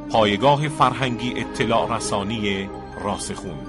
پایگاه فرهنگی اطلاع رسانی راسخون.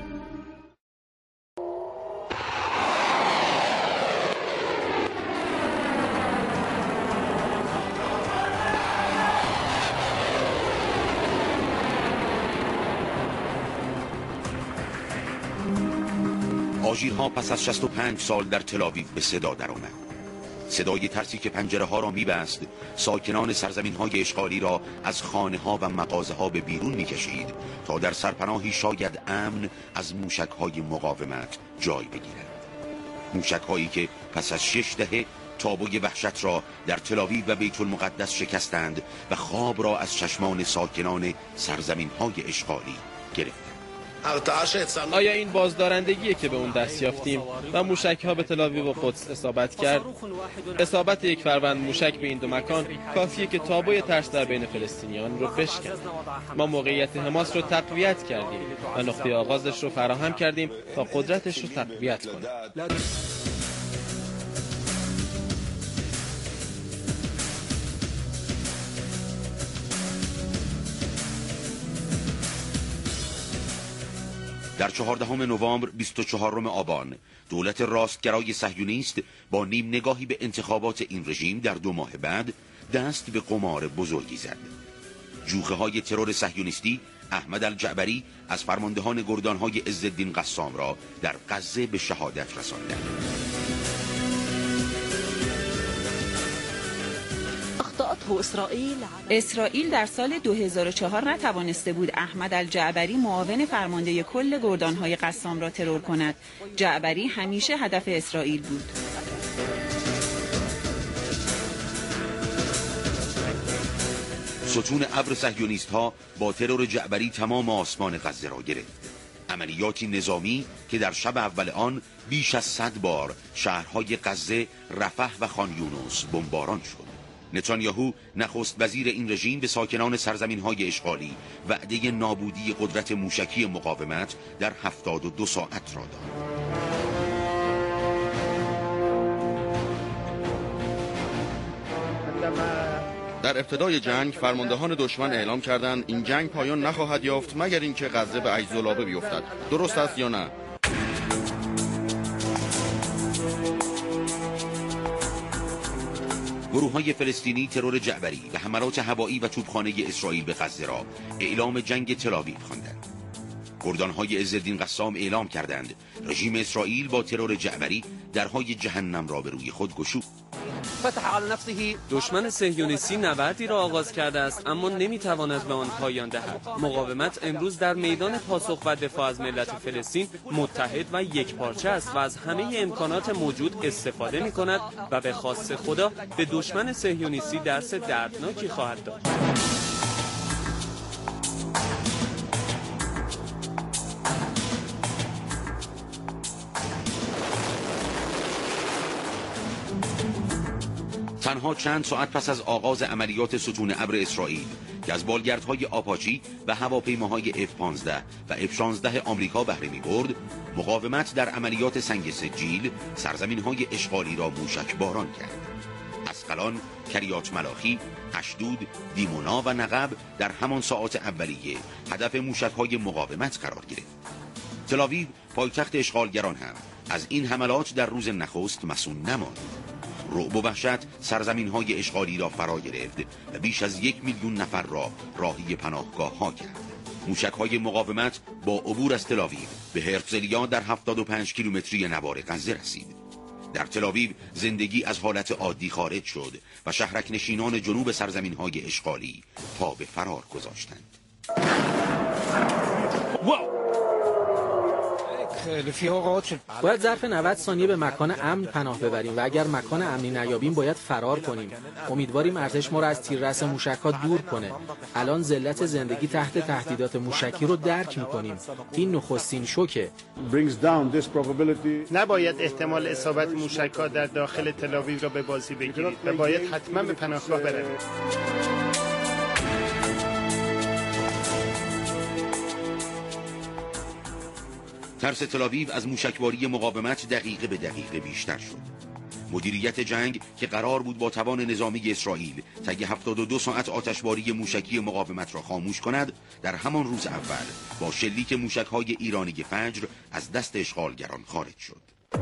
آژیرها پس از 65 سال در تل‌آویو به صدا درآمد. صدای ترسی که پنجره ها را می‌بست، ساکنان سرزمین های اشغالی را از خانه ها و مغازه ها به بیرون می‌کشید تا در سرپناهی شاید امن از موشک های مقاومت جای بگیرند. موشک هایی که پس از 6 دهه تابوی وحشت را در تل‌آویو و بیت المقدس شکستند و خواب را از چشمان ساکنان سرزمین های اشغالی گرفتند. آیا این بازدارندگیه که به اون دست یافتیم و موشک‌ها به تل‌آویو و قدس اصابت کرد؟ اصابت یک فروند موشک به این دو مکان کافیه که تابوی ترس در بین فلسطینیان رو بشکنه. ما موقعیت حماس رو تقویت کردیم و نقطه آغازش رو فراهم کردیم تا قدرتش رو تقویت کنه. در 14 نوامبر 24 آبان دولت راستگرای صهیونیست با نیم نگاهی به انتخابات این رژیم در 2 ماه بعد دست به قمار بزرگی زد. جوخه های ترور صهیونیستی احمد الجعبری از فرماندهان گردانهای عزالدین قسام را در غزه به شهادت رساندند. اسرائیل در سال 2004 نتوانسته بود احمد الجعبری معاون فرمانده کل گردانهای قسام را ترور کند. جعبری همیشه هدف اسرائیل بود. ستون ابر صهیونیست ها با ترور جعبری تمام آسمان غزه را گرفت. عملیاتی نظامی که در شب اول آن بیش از 100 بار شهرهای غزه، رفح و خان یونس بمباران شد. نتانیاهو نخست وزیر این رژیم به ساکنان سرزمین‌های اشغالی وعده نابودی قدرت موشکی مقاومت در 72 ساعت را داد. در ابتدای جنگ فرماندهان دشمن اعلام کردند این جنگ پایان نخواهد یافت مگر اینکه غزه به عجزالابه بیفتد. درست است یا نه؟ گروه‌های فلسطینی ترور جعبری و حملات هوایی و توپخانه اسرائیل به غزه را اعلام جنگ تل‌آویو خواندند. گردانهای عزالدین قسام اعلام کردند رژیم اسرائیل با ترور جعبری درهای جهنم را به روی خود گشود. دشمن صهیونیستی نبردی را آغاز کرده است اما نمیتواند به آن پایان دهد. مقاومت امروز در میدان پاسخ و دفاع از ملت فلسطین متحد و یکپارچه است و از همه امکانات موجود استفاده می‌کند و به خواست خدا به دشمن صهیونیستی درس دردناکی خواهد داد. تنها چند ساعت پس از آغاز عملیات ستون ابر اسرائیل که از بالگردهای آپاچی و هواپیماهای F-15 و F-16 آمریکا بهره می‌برد، مقاومت در عملیات سنگ سجیل سرزمین‌های اشغالی را موشک باران کرد. اسقلان، کریات ملاخی، اشدود، دیمونا و نقب در همان ساعات اولیه هدف موشک‌های مقاومت قرار گرفت. تل‌آویو، پایتخت اشغالگران هم از این حملات در روز نخست مصون نماند. رعب و وحشت سرزمین‌های اشغالی را فرا گرفت و بیش از 1 میلیون نفر را راهی پناهگاه‌ها کرد. موشک‌های مقاومت با عبور از تل‌آویو به هرتزلیا در 75 کیلومتری نوار غزه رسید. در تل‌آویو زندگی از حالت عادی خارج شد و شهرک نشینان جنوب سرزمین‌های اشغالی پا به فرار گذاشتند. باید ظرف 90 ثانیه به مکان امن پناه ببریم و اگر مکان امنی نیابیم باید فرار کنیم. امیدواریم ارتش ما را از تیررس موشک‌ها دور کنه. الان ذلت زندگی تحت تهدیدات موشکی رو درک می‌کنیم. این نخستین شوکه. نباید احتمال اصابت موشک‌ها در داخل تل‌آویو را به بازی بگیرید و باید حتما به پناهگاه بروید. ترس تل‌آویو از موشکباری مقاومت دقیقه به دقیقه بیشتر شد. مدیریت جنگ که قرار بود با توان نظامی اسرائیل طی 72 ساعت آتشباری موشکی مقاومت را خاموش کند، در همان روز اول با شلیک موشک‌های ایرانی فجر از دست اشغالگران خارج شد.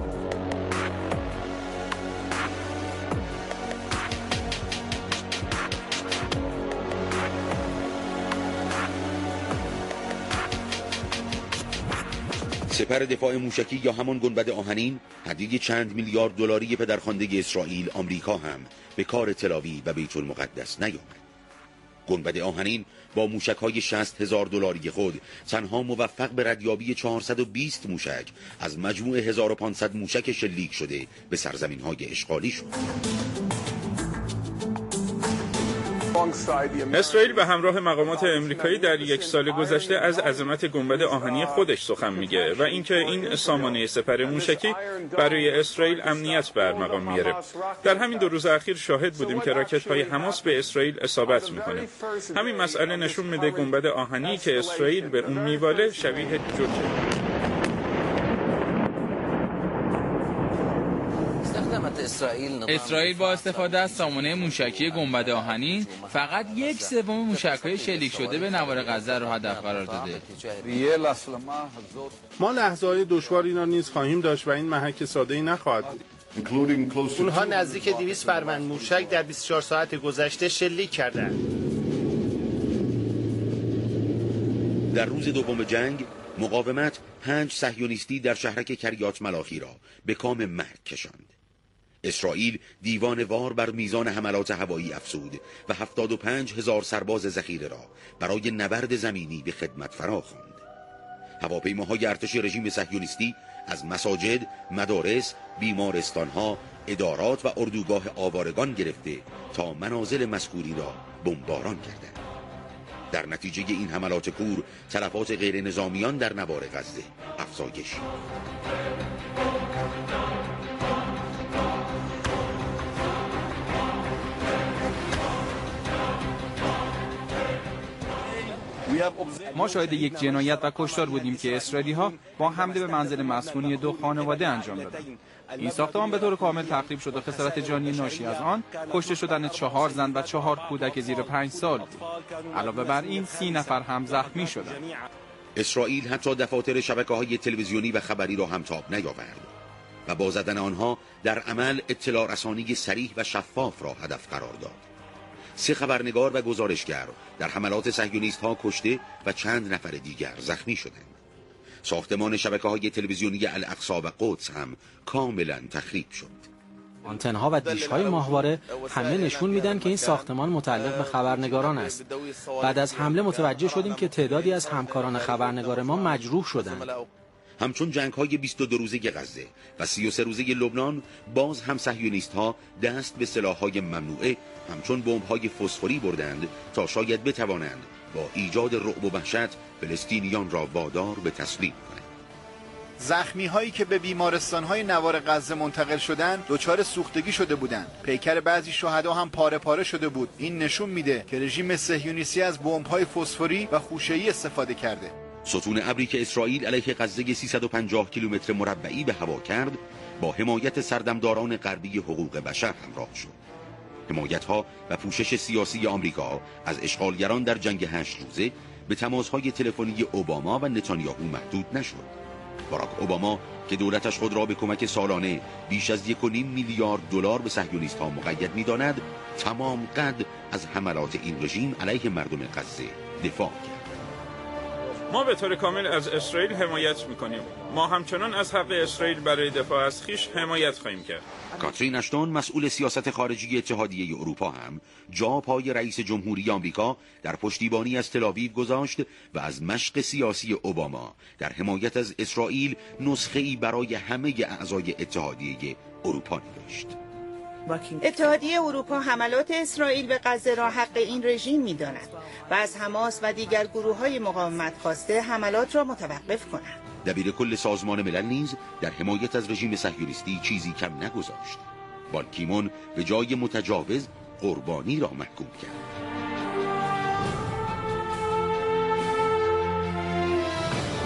سپر دفاع موشکی یا همان گنبد آهنین هدیه چند میلیارد دلاری پدرخوانده اسرائیل آمریکا هم به کار تل‌آویو و بیت المقدس نیامد. گنبد آهنین با موشک‌های 60,000 دلاری خود تنها موفق به ردیابی 420 موشک از مجموع 1500 موشک شلیک شده به سرزمین‌های اشغالی شد. اسرائیل به همراه مقامات امریکایی در یک سال گذشته از عظمت گنبد آهنی خودش سخن میگه و اینکه این سامانه سپر موشکی برای اسرائیل امنیت برمقام میاره. در همین 2 روز اخیر شاهد بودیم که راکت‌های حماس به اسرائیل اصابت میکنه. همین مسئله نشون میده گنبد آهنی که اسرائیل به اون میواله شبیه جوکه. اسرائیل با استفاده از سامانه موشکی گنبد آهنین فقط 1/3 موشک‌های شلیک شده به نوار غزه را هدف قرار داده. ما لحظه‌های دشواری را نیز خواهیم داشت و این محک ساده‌ای نخواهد بود. اونها نزدیک 200 فروند موشک در 24 ساعت گذشته شلیک کردند. در روز دوم جنگ مقاومت 5 صهیونیستی در شهرک کریات ملاخی را به کام مرگ کشاند. اسرائیل دیوانه‌وار بر میزان حملات هوایی افزود و 75,000 سرباز ذخیره را برای نبرد زمینی به خدمت فراخواند. هواپیماهای ارتش رژیم صهیونیستی از مساجد، مدارس، بیمارستانها، ادارات و اردوگاه آوارگان گرفته تا منازل مذکورین را بمباران کردند. در نتیجه این حملات کور تلفات غیر نظامیان در نوار غزه افزایش ما شاهد یک جنایت و کشتار بودیم که اسرائیلی‌ها با حمله به منزل مسکونی 2 خانواده انجام دادند. این ساختمان به طور کامل تخریب شد و خسارت جانی ناشی از آن کشته شدن 4 زن و 4 کودک زیر 5 سال بود. علاوه بر این 30 نفر هم زخمی شدند. اسرائیل حتی دفاتر شبکه‌های تلویزیونی و خبری را هم تاب نیاورد و با زدن آنها در عمل اطلاع رسانی صریح و شفاف را هدف قرار داد. 3 خبرنگار و گزارشگر در حملات صهیونیست‌ها کشته و چند نفر دیگر زخمی شدند. ساختمان شبکه‌های تلویزیونی الاقصی و قدس هم کاملا تخریب شد. آنتن‌ها و دیش‌های ماهواره همه نشون میدن که این ساختمان متعلق به خبرنگاران است. بعد از حمله متوجه شدیم که تعدادی از همکاران خبرنگار ما مجروح شدند. همچون جنگ‌های 22 روزه غزه و 33 روزه لبنان باز هم صهیونیست‌ها دست به سلاح‌های ممنوعه همچون بمب‌های فسفوری بردند تا شاید بتوانند با ایجاد رعب و وحشت فلسطینیان را وادار به تسلیم کنند. زخمی هایی که به بیمارستان های نوار غزه منتقل شدند دچار سوختگی شده بودند. پیکر بعضی شهدا هم پاره پاره شده بود. این نشون میده که رژیم صهیونیستی از بمب‌های فسفوری و خوشه‌ای استفاده کرده. ستون ابری که اسرائیل علیه غزه 350 کیلومتر مربعی به هوا کرد با حمایت سردمداران غربی حقوق بشر همراه شد. حمایت‌ها و پوشش سیاسی آمریکا از اشغالگران در جنگ 8 روزه به تماس‌های تلفنی اوباما و نتانیاهو محدود نشد. باراک اوباما که دولتش خود را به کمک سالانه بیش از 1.5 میلیارد دلار به صهیونیست‌ها مقید می‌داند، تمام قد از حملات این رژیم علیه مردم غزه دفاع کرد. ما به طور کامل از اسرائیل حمایت می‌کنیم. ما همچنان از حق اسرائیل برای دفاع از خویش حمایت خواهیم کرد. کاترین اشتون مسئول سیاست خارجی اتحادیه اروپا هم جا پای رئیس جمهوری آمریکا در پشتیبانی از تل‌آویو گذاشت و از مشق سیاسی اوباما در حمایت از اسرائیل نسخه‌ای برای همه اعضای اتحادیه اروپا نوشت. اتحادیه اروپا حملات اسرائیل به غزه را حق این رژیم می‌داند و از حماس و دیگر گروه‌های مقاومت خواسته حملات را متوقف کنند. دبیر کل سازمان ملل نیز در حمایت از رژیم صهیونیستی چیزی کم نگذاشت. بان کی مون به جای متجاوز قربانی را محکوم کرد.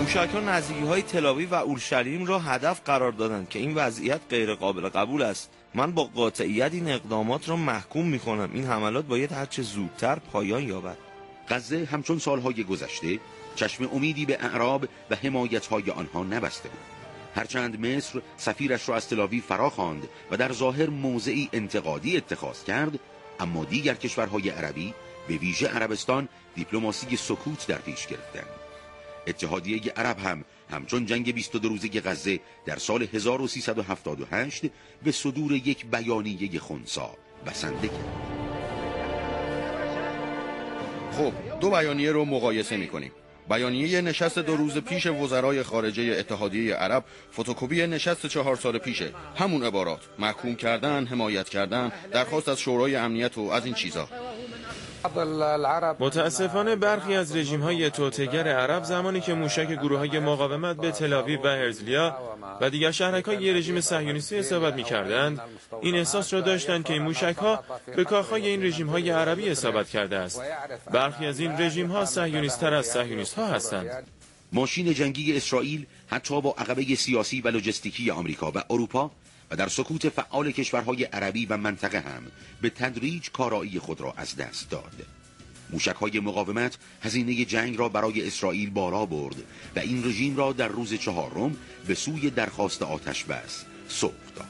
موشک‌ها نزدیکی‌های تل‌آویو و اورشلیم را هدف قرار دادند که این وضعیت غیر قابل قبول است. من با قاطعیت این اقدامات را محکوم می‌کنم. این حملات باید هرچه زودتر پایان یابد. غزه همچون سالهای گذشته چشم امیدی به اعراب و حمایت‌های آنها نبسته بود. هرچند مصر سفیرش را از تل‌آویو فراخواند و در ظاهر موضعی انتقادی اتخاذ کرد، اما دیگر کشورهای عربی به ویژه عربستان دیپلماسی سکوت در پیش گرفتند. اتحادیه عرب هم همچون جنگ 22 روزه غزه در سال 1378 به صدور یک بیانیه خنثی بسنده کرد. خب، دو بیانیه رو مقایسه می‌کنیم. بیانیه نشست 2 روز پیش وزرای خارجه اتحادیه عرب فتوکپی نشست 4 سال پیشه. همون عبارات: محکوم کردن، حمایت کردن، درخواست از شورای امنیت و از این چیزا. متاسفانه برخی از رژیم‌های توطئه‌گر عرب زمانی که موشک گروه‌های مقاومت به تل‌آویو و هرزلیا و دیگر شهرک‌های رژیم صهیونیستی اصابت می‌کردند، این احساس را داشتند که این موشک‌ها به کاخ‌های این رژیم‌های عربی اصابت کرده است. برخی از این رژیم‌ها صهیونیست‌تر از صهیونیست‌ها هستند. ماشین جنگی اسرائیل حتی با عقبه سیاسی و لوجستیکی آمریکا و اروپا و در سکوت فعال کشورهای عربی و منطقه هم به تدریج کارایی خود را از دست داد. موشک‌های مقاومت هزینه جنگ را برای اسرائیل بالا برد و این رژیم را در روز 4 به سوی درخواست آتش بس سوق داد.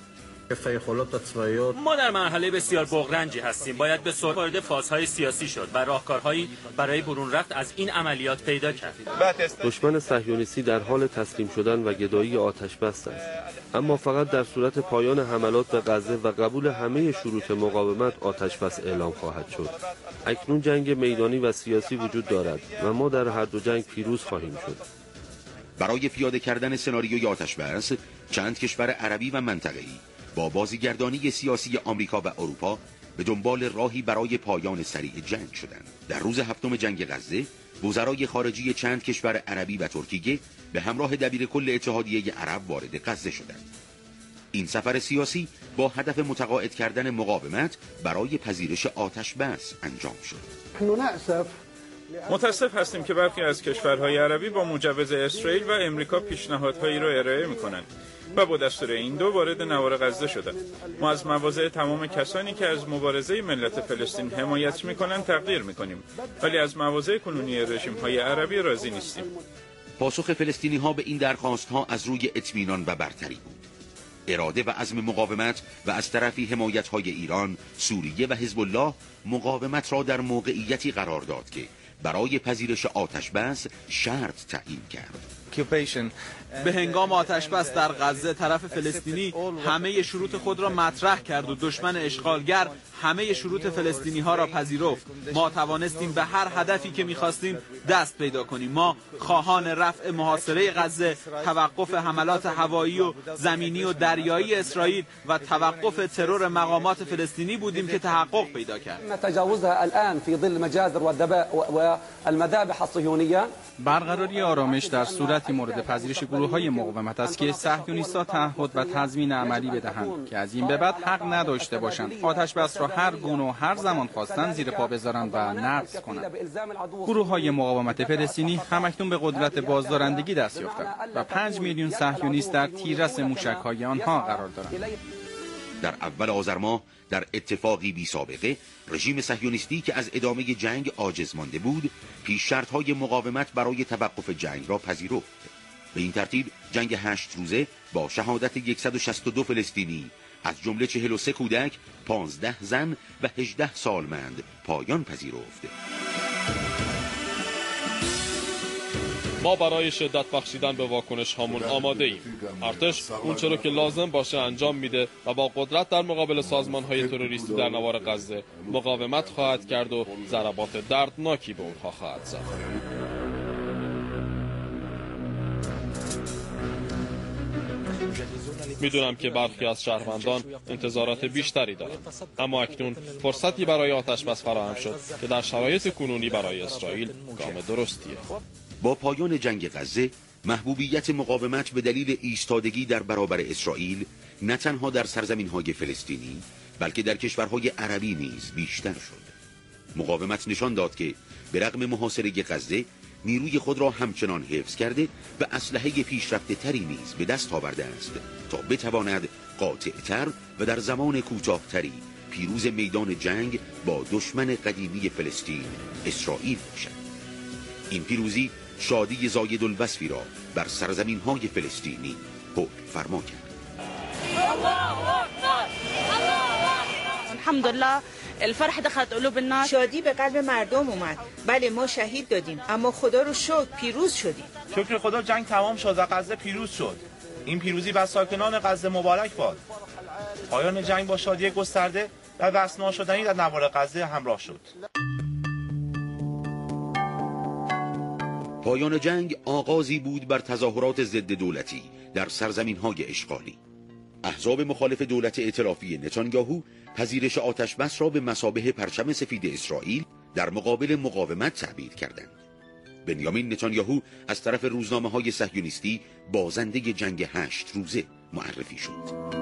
ما در مرحله بسیار بغرنجی هستیم. باید به سرعت وارد فازهای سیاسی شد و راهکارهایی برای برون رفت از این عملیات پیدا کرد. دشمن صهیونیستی در حال تسلیم شدن و گدایی آتش بس است، اما فقط در صورت پایان حملات به غزه و قبول همه شروط مقاومت آتش بس اعلام خواهد شد. اکنون جنگ میدانی و سیاسی وجود دارد و ما در هر دو جنگ پیروز خواهیم شد. برای پیاده کردن سناریوی آتش بس، چند کشور عربی و منطقه‌ای با بازیگردانی سیاسی آمریکا و اروپا به دنبال راهی برای پایان سریع جنگ شدند. در روز 7 جنگ غزه، وزرای خارجی چند کشور عربی و ترکیه به همراه دبیر کل اتحادیه عرب وارد غزه شدند. این سفر سیاسی با هدف متقاعد کردن مقاومت برای پذیرش آتش بس انجام شد. متاسف هستیم که برخی از کشورهای عربی با مجوز اسرائیل و امریکا پیشنهادهایی را ارائه می‌کنند و با دستور این دو وارد نوار غزه شدند. ما از مواضع تمام کسانی که از مبارزه ملت فلسطین حمایت می‌کنند تقدیر می‌کنیم، ولی از مواضع کنونی رژیم‌های عربی راضی نیستیم. پاسخ فلسطینی‌ها به این درخواست‌ها از روی اطمینان و برتری بود. اراده و عزم مقاومت و از طرفی حمایت‌های ایران، سوریه و حزب الله مقاومت را در موقعیتی قرار داد که برای پذیرش آتش بس شرط تعیین کرد. به هنگام آتش بس در غزه طرف فلسطینی همه شروط خود را مطرح کرد و دشمن اشغالگر همه شروط فلسطینی ها را پذیرفت. ما توانستیم به هر هدفی که می‌خواستیم دست پیدا کنیم. ما خواهان رفع محاصره غزه، توقف حملات هوایی و زمینی و دریایی اسرائیل و توقف ترور مقامات فلسطینی بودیم که تحقق پیدا کرد. تجاوزها الان في ظل المجازر والمذابح الصهيونيه. برقراری آرامش در صورتی مورد پذیرش گروه‌های مقاومت است که صهیونیست‌ها تعهد و تضمین عملی بدهند که از این به بعد حق نداشته باشند آتش بس را هر گونه و هر زمان خواستند زیر پا بذارند و نقض کنند. گروه‌های مقاومت فلسطینی همکنون به قدرت بازدارندگی دست یافتند و 5 میلیون صهیونیست در تیررس موشک‌های آنها قرار دارند. در اول آذر ماه در اتفاقی بی سابقه، رژیم صهیونیستی که از ادامه جنگ عاجز مانده بود، پیش شرط‌های مقاومت برای توقف جنگ را پذیرفت. به این ترتیب جنگ 8 روزه با شهادت 162 فلسطینی از جمله 43 کودک، 15 زن و 18 سالمند پایان پذیرفت. ما برای شدت بخشیدن به واکنش هامون آماده ایم. ارتش اون چرا که لازم باشه انجام میده و با قدرت در مقابل سازمان های تروریستی در نوار غزه مقاومت خواهد کرد و ضربات دردناکی به اونها خواهد زد. میدونم که برخی از شهروندان انتظارات بیشتری دارند، اما اکنون فرصتی برای آتش بس فراهم شد که در شرایط کنونی برای اسرائیل گام درستیه. با پایان جنگ غزه، محبوبیت مقاومت به دلیل ایستادگی در برابر اسرائیل نه تنها در سرزمین‌های فلسطینی بلکه در کشورهای عربی نیز بیشتر شد. مقاومت نشان داد که به رغم محاصره غزه نیروی خود را همچنان حفظ کرده و اسلحه پیشرفته تری نیز به دست آورده است تا بتواند قاطع‌تر و در زمان کوتاه‌تری پیروز میدان جنگ با دشمن قدیمی فلسطین اسرائیل باشد. این پیروزی شادی زاید الوصفی را بر سرزمین‌های فلسطینی حکم فرما کرد. الحمدلله الفرح دخلت قلوب الناس. شادی به قلب مردم اومد. بله ما شهید دادیم اما خدا رو شکر پیروز شدیم. شکر خدا جنگ تمام شد و غزه پیروز شد. این پیروزی بر ساکنان غزه مبارک باد. پایان جنگ با شادی گسترده و وسناشدنی در نوار غزه همراه شد. پایان جنگ آغازی بود بر تظاهرات ضد دولتی در سرزمین‌های اشغالی. احزاب مخالف دولت ائتلافی نتانیاهو پذیرش آتش‌بس را به مثابه پرچم سفید اسرائیل در مقابل مقاومت تعبیر کردند. بنیامین نتانیاهو از طرف روزنامه‌های صهیونیستی بازنده جنگ 8 روزه معرفی شد.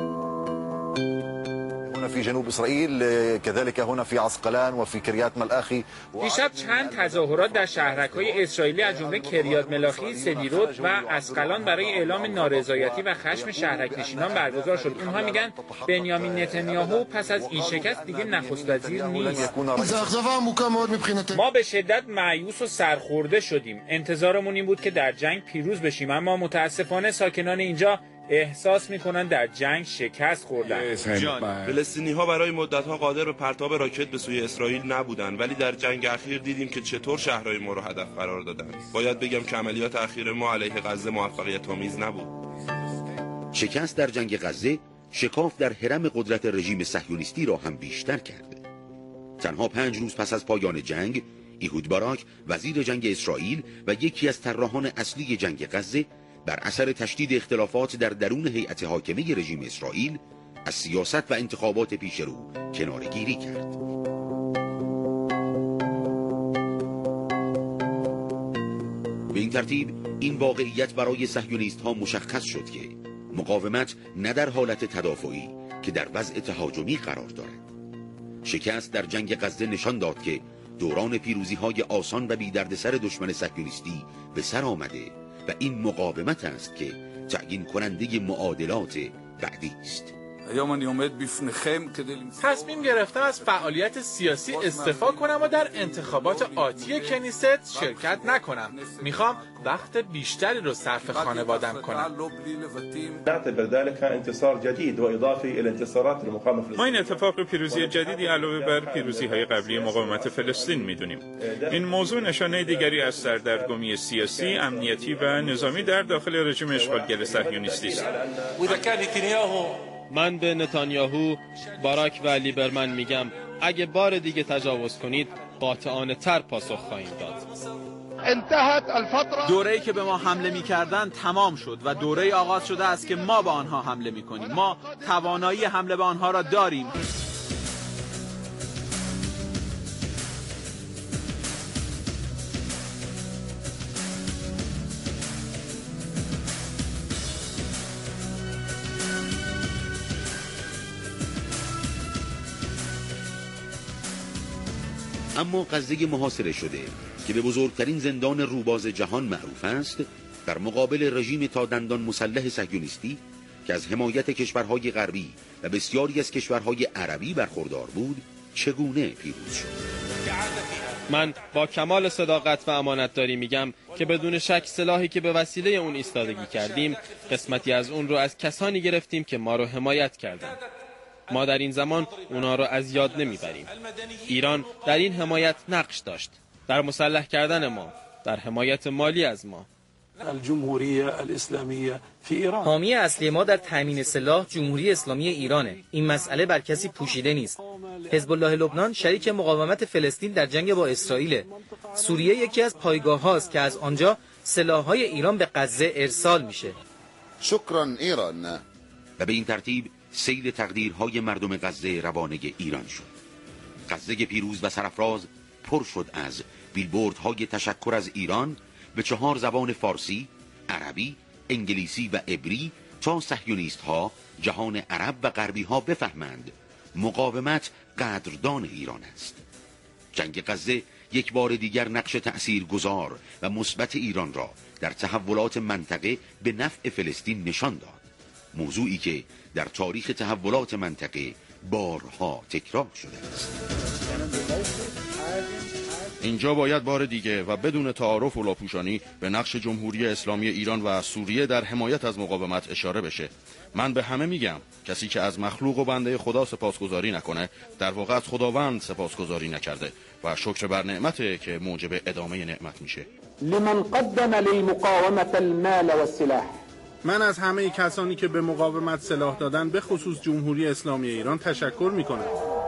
في جنوب إسرائيل كذلك هنا في عسقلان وفي كريات ملآخي. دیشب چند تظاهرات در شهرک‌های اسرائیلی از جمله کریات ملاخی، سدیروت و عسقلان برای اعلام نارضایتی و خشم شهرک‌نشینان برگزار شد. اونها میگن بنیامین نتانیاهو پس از این شکست دیگه نخست وزیر نیست. ما به شدت مایوس و سرخورده شدیم. انتظارمون این بود که در جنگ پیروز بشیم، اما متاسفانه ساکنان اینجا احساس میکنن در جنگ شکست خوردن. فلسطینی‌ها برای مدت‌ها قادر به پرتاب راکت به سوی اسرائیل نبودند، ولی در جنگ اخیر دیدیم که چطور شهرهای ما را هدف قرار دادند. باید بگم که عملیات اخیر ما علیه غزه موفقیت‌آمیز نبود. شکست در جنگ غزه شکاف در حرم قدرت رژیم صهیونیستی را هم بیشتر کرد. تنها 5 روز پس از پایان جنگ، ایهود باراک وزیر جنگ اسرائیل و یکی از طراحان اصلی جنگ غزه بر اثر تشدید اختلافات در درون هیئت حاکمه رژیم اسرائیل از سیاست و انتخابات پیش رو کناره‌گیری کرد. به این ترتیب این واقعیت برای صهیونیست‌ها مشخص شد که مقاومت نه در حالت تدافعی که در وضع تهاجمی قرار دارد. شکست در جنگ غزه نشان داد که دوران پیروزی‌های آسان و بی‌دردسر دشمن صهیونیستی به سر آمده و این مقاومت است که تعیین کننده معادلات بعدی است. تصمیم گرفتم از فعالیت سیاسی استعفا کنم و در انتخابات آتی کنیست شرکت نکنم. میخوام وقت بیشتری رو صرف خانوادم کنم. نعتبر ذلك انتصار جديد واضافي الى انتصارات المقاومه ما این اتفاق پیروزی جدیدی علاوه بر پیروزی‌های قبلی مقاومت فلسطین می‌دونیم. این موضوع نشانه دیگری از سردرگمی سیاسی، امنیتی و نظامی در داخل رژیم اشغالگر صهیونیستی است. من به نتانیاهو، باراک و لیبرمن میگم اگه بار دیگه تجاوز کنید قاطعانه تر پاسخ خواهیم داد. انتهت الفتره. دوره‌ای که به ما حمله می‌کردند تمام شد و دوره‌ای آغاز شده است که ما به آنها حمله می‌کنیم. ما توانایی حمله به آنها را داریم. اما غزه محاصره شده که به بزرگترین زندان روباز جهان معروف است، در مقابل رژیم تا دندان مسلح صهیونیستی که از حمایت کشورهای غربی و بسیاری از کشورهای عربی برخوردار بود، چگونه پیروز شد؟ من با کمال صداقت و امانتداری میگم که بدون شک سلاحی که به وسیله اون ایستادگی کردیم، قسمتی از اون رو از کسانی گرفتیم که ما رو حمایت کردند. ما در این زمان اونا رو از یاد نمیبریم. ایران در این حمایت نقش داشت، در مسلح کردن ما، در حمایت مالی از ما. الجمهوریه الاسلامیه فی ایران. حامی اصلی ما در تامین سلاح جمهوری اسلامی ایرانه. این مسئله بر کسی پوشیده نیست. حزب الله لبنان شریک مقاومت فلسطین در جنگ با اسرائیل. سوریه یکی از پایگاه‌هاست که از آنجا سلاح‌های ایران به غزه ارسال میشه. شکرا ایران. و به این ترتیب سیل تقدیرهای مردم غزه روانه ایران شد. غزه پیروز و سرافراز پر شد از بیلبوردهای تشکر از ایران به 4 زبان فارسی، عربی، انگلیسی و عبری تا صهیونیست‌ها، جهان عرب و غربی‌ها بفهمند مقاومت قدردان ایران است. جنگ غزه یک بار دیگر نقش تأثیرگذار و مثبت ایران را در تحولات منطقه به نفع فلسطین نشان داد، موضوعی که در تاریخ تحولات منطقه بارها تکرار شده است. اینجا باید بار دیگه و بدون تعارف و لاپوشانی به نقش جمهوری اسلامی ایران و سوریه در حمایت از مقاومت اشاره بشه. من به همه میگم کسی که از مخلوق و بنده خدا سپاسگزاری نکنه در واقع از خداوند سپاسگزاری نکرده و شکر بر نعمته که موجب ادامه نعمت میشه. لمن قدم للمقاومة المال والسلاح. من از همه کسانی که به مقاومت سلاح دادن به خصوص جمهوری اسلامی ایران تشکر میکنم.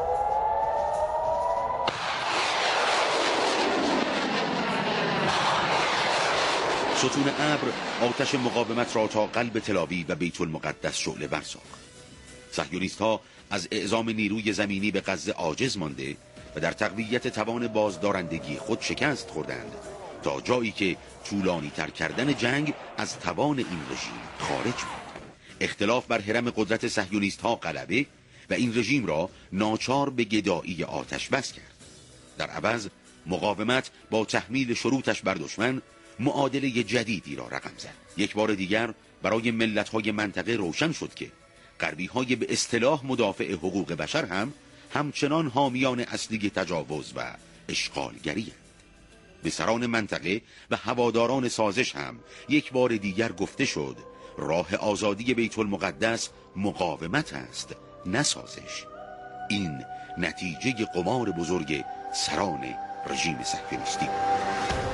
ستون ابر آتش مقاومت را تا قلب تل‌آویو و بیت المقدس شعله ور ساخت. صهیونیست‌ها از اعزام نیروی زمینی به غزه عاجز مانده و در تقویت توان بازدارندگی خود شکست خوردند تا جایی که طولانی تر کردن جنگ از توان این رژیم خارج بود. اختلاف بر حرم قدرت صهیونیست‌ها غلبه و این رژیم را ناچار به گدایی آتش بس کرد. در عوض مقاومت با تحمیل شروطش بر دشمن معادله جدیدی را رقم زد. یک بار دیگر برای ملت‌های منطقه روشن شد که غربی‌های به اصطلاح مدافع حقوق بشر هم همچنان حامیان اصلی تجاوز و اشغالگری هستند. به سران منطقه و هواداران سازش هم یک بار دیگر گفته شد راه آزادی بیت المقدس مقاومت است، نه سازش. این نتیجه قمار بزرگ سران رژیم صهیونیستی بود.